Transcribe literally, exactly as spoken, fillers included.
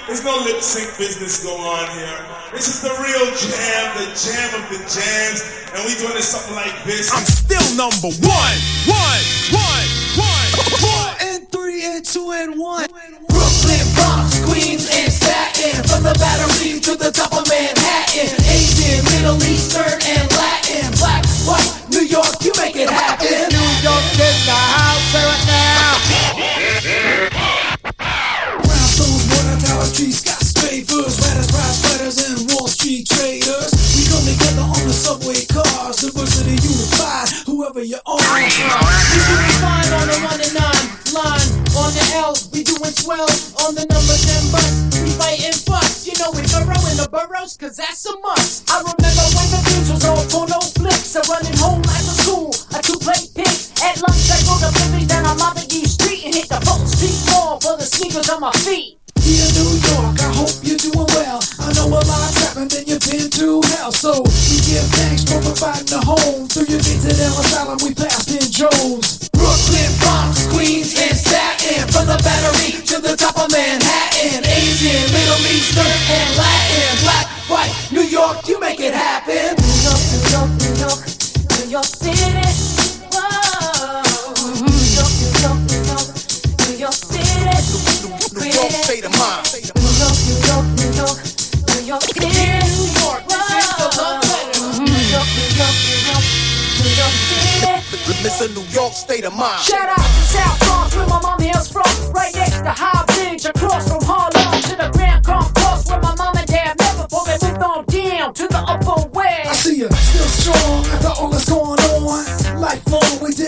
There's no lip sync business going on here. This is the real jam, the jam of the jams, and we doing this something like this. I'm still number one, one, one, one, four and three and two and one. Brooklyn, Bronx, Queens, and Staten, from the Battery to the top of Manhattan. Asian, Middle Eastern, and Latin. Black, white, New York, you make it happen. New York in the house, say it now. Brownstones, water tower, street skyscrapers, riders, prize fighters, and Wall Street traders. We come together on the subway cars, diversity unified, whoever you are. We doing fine on the one and nine line, on the L, we doing swell on the numbers and bus. We fighting fuss, you know we burrow in the boroughs, cause that's a must. I remember when the views was all porno flicks, so running home after school, I two play pigs. At lunch I go to Flippy, then I'm out the East Street and hit the Fulton Street Mall for the sneakers on my feet. Dear New York, I hope you're doing well. I know a lot's happened and you've been through hell, so we give thanks for providing a home. Through your mental asylum, we passed in droves. Brooklyn, Bronx, Queens, and Staten, from the Battery to the top of Manhattan. Asian, Middle Eastern, and Latin. Black, white, New York, you make it happen. New York, New York, New York, New York City. Whoa. New York, New York, New York, New York City. New York state of mind. New York, New York, New York, New York City. New York, this is the love letter. New York, New York, New York, New York City. Listen, New York state of mind. Shout out to South Bronx, where my mom hails from. Right next to High Bridge, across from Harlem to the Grand Concourse, where my mom and dad met before they moved on down to the Upper West. I see you still strong after all